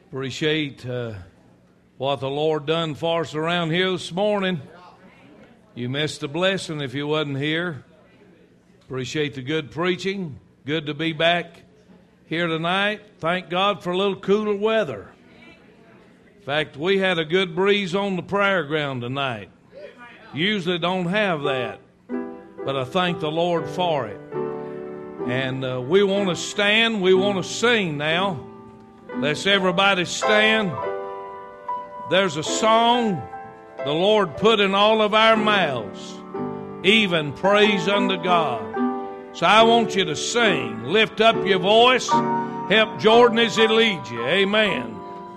Appreciate what the Lord done for us around here this morning. You missed a blessing if you wasn't here. Appreciate the good preaching. Good to be back here tonight. Thank God for a little cooler weather. In fact, we had a good breeze on the prayer ground tonight. Usually don't have that, but I thank the Lord for it. And we want to stand. We want to sing now. Let's everybody stand. There's a song the Lord put in all of our mouths, even praise unto God. So I want you to sing. Lift up your voice. Help Jordan as he leads you. Amen.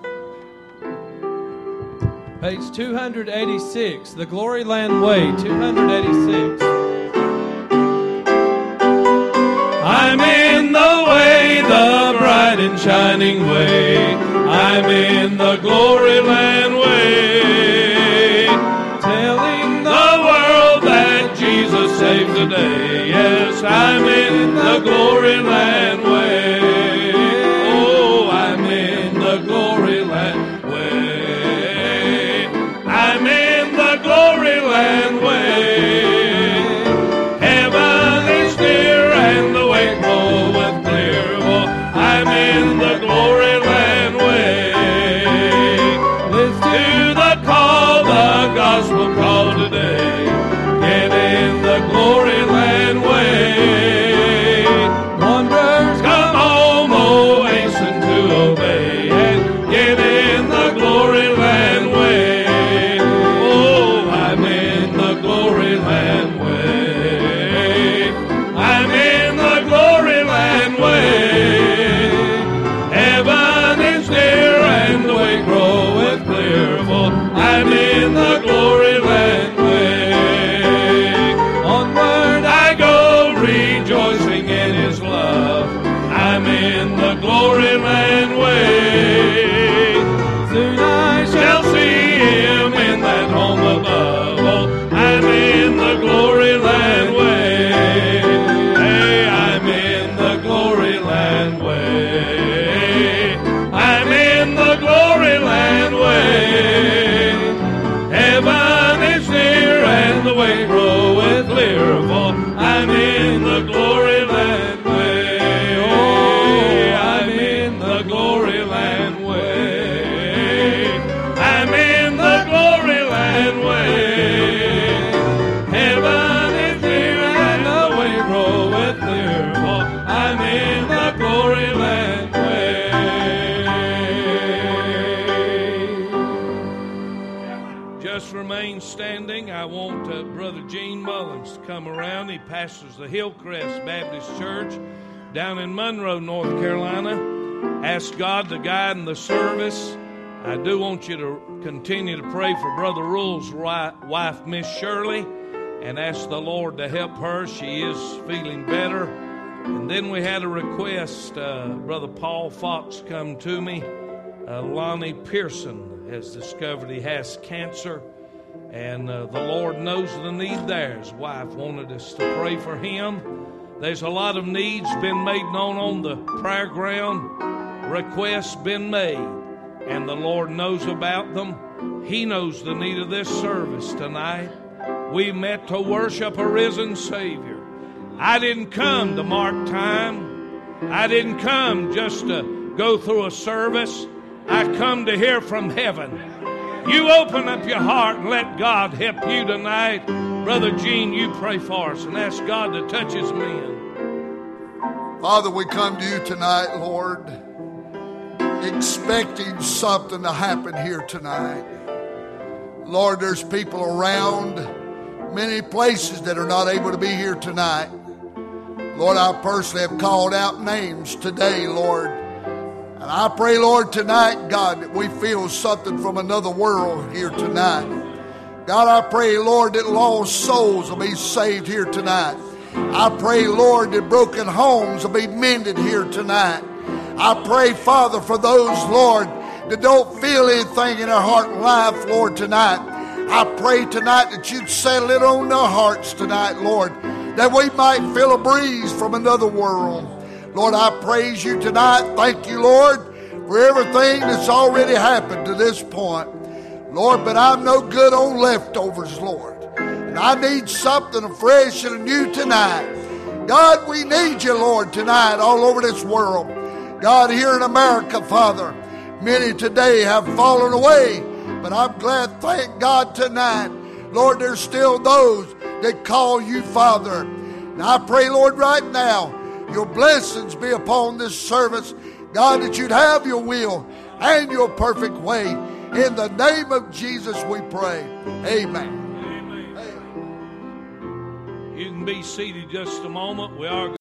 Page 286, The Glory Land Way, 286. I'm in the way, the bright and shining way. I'm in the glory land way. Telling the world that Jesus saves the day. Yes, I'm in the glory land way. Oh, I'm in the glory land way. I'm in the glory land way. I want Brother Gene Mullins to come around. He pastors the Hillcrest Baptist Church down in Monroe, North Carolina. Ask God to guide in the service. I do want you to continue to pray for Brother Rule's wife, Miss Shirley, and ask the Lord to help her. She is feeling better. And then we had a request. Brother Paul Fox come to me. Lonnie Pearson has discovered he has cancer. And the Lord knows the need there. His wife wanted us to pray for him. There's a lot of needs been made known on the prayer ground. Requests been made. And the Lord knows about them. He knows the need of this service tonight. We met to worship a risen Savior. I didn't come to mark time. I didn't come just to go through a service. I come to hear from heaven. You open up your heart and let God help you tonight. Brother Gene, you pray for us and ask God to touch his men. Father, we come to you tonight, Lord, expecting something to happen here tonight. Lord, there's people around many places that are not able to be here tonight. Lord, I personally have called out names today, Lord. And I pray, Lord, tonight, God, that we feel something from another world here tonight. God, I pray, Lord, that lost souls will be saved here tonight. I pray, Lord, that broken homes will be mended here tonight. I pray, Father, for those, Lord, that don't feel anything in their heart and life, Lord, tonight. I pray tonight that you'd settle it on their hearts tonight, Lord, that we might feel a breeze from another world. Lord, I praise you tonight. Thank you, Lord, for everything that's already happened to this point. Lord, but I'm no good on leftovers, Lord. And I need something fresh and new tonight. God, we need you, Lord, tonight all over this world. God, here in America, Father, many today have fallen away. But I'm glad, thank God, tonight, Lord, there's still those that call you Father. And I pray, Lord, right now, your blessings be upon this service. God, that you'd have your will and your perfect way. In the name of Jesus we pray. Amen. You can be seated just a moment. We are